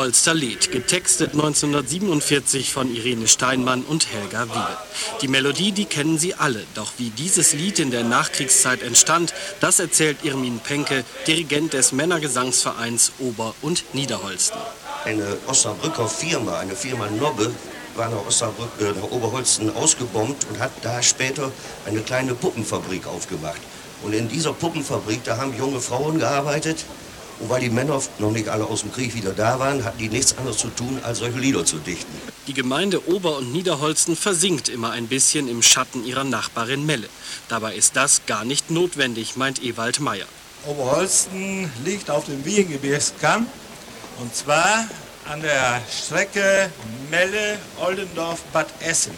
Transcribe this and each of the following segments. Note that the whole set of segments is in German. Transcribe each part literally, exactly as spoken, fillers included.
Niederholster Lied, getextet neunzehnhundertsiebenundvierzig von Irene Steinmann und Helga Wiebe. Die Melodie, die kennen Sie alle, doch wie dieses Lied in der Nachkriegszeit entstand, das erzählt Irmin Penke, Dirigent des Männergesangsvereins Ober- und Niederholsten. Eine Osnabrücker Firma, eine Firma Nobbe, war nach, Osnabrück, äh, nach Oberholsten ausgebombt und hat da später eine kleine Puppenfabrik aufgemacht. Und in dieser Puppenfabrik, da haben junge Frauen gearbeitet. Und weil die Männer noch nicht alle aus dem Krieg wieder da waren, hatten die nichts anderes zu tun, als solche Lieder zu dichten. Die Gemeinde Ober- und Niederholsten versinkt immer ein bisschen im Schatten ihrer Nachbarin Melle. Dabei ist das gar nicht notwendig, meint Ewald Meyer. Oberholsten liegt auf dem Wiehengebirgskamm, und zwar an der Strecke Melle-Oldendorf-Bad Essen.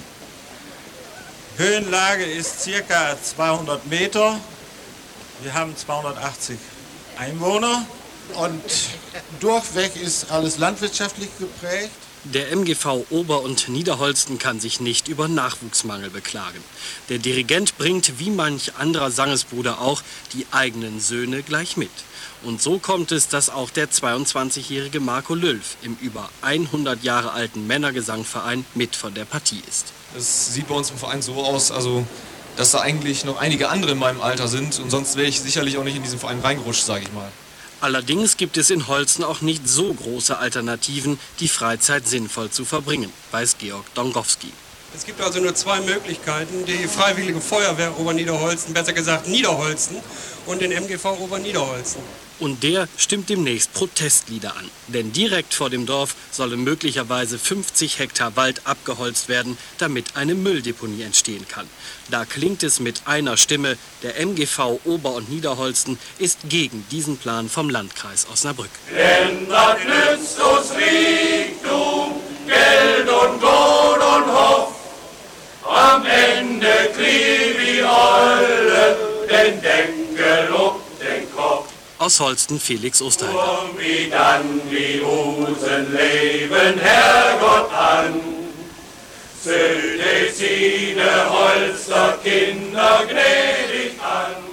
Höhenlage ist ca. zweihundert Meter. Wir haben zweihundertachtzig Einwohner. Und durchweg ist alles landwirtschaftlich geprägt. Der M G V Ober- und Niederholsten kann sich nicht über Nachwuchsmangel beklagen. Der Dirigent bringt, wie manch anderer Sangesbruder auch, die eigenen Söhne gleich mit. Und so kommt es, dass auch der zweiundzwanzigjährige Marco Lülf im über hundert Jahre alten Männergesangverein mit von der Partie ist. Es sieht bei uns im Verein so aus, also, dass da eigentlich noch einige andere in meinem Alter sind. Und sonst wäre ich sicherlich auch nicht in diesen Verein reingerutscht, sage ich mal. Allerdings gibt es in Holsten auch nicht so große Alternativen, die Freizeit sinnvoll zu verbringen, weiß Georg Dongowski. Es gibt also nur zwei Möglichkeiten, die Freiwillige Feuerwehr Oberniederholsten, besser gesagt Niederholsten, und den M G V Oberniederholsten. Und der stimmt demnächst Protestlieder an. Denn direkt vor dem Dorf sollen möglicherweise fünfzig Hektar Wald abgeholzt werden, damit eine Mülldeponie entstehen kann. Da klingt es mit einer Stimme, der M G V Ober- und Niederholsten ist gegen diesen Plan vom Landkreis Osnabrück. Denn was nützt uns Reichtum, Geld und Gut und Hoff? Am Ende kriegen wir alle den Deckel um den Kopf. Aus Holsten Felix Osterhalter. Und wie dann die Usen leben Herrgott an, Söhne, Siede, Holster, Kinder gnädig an.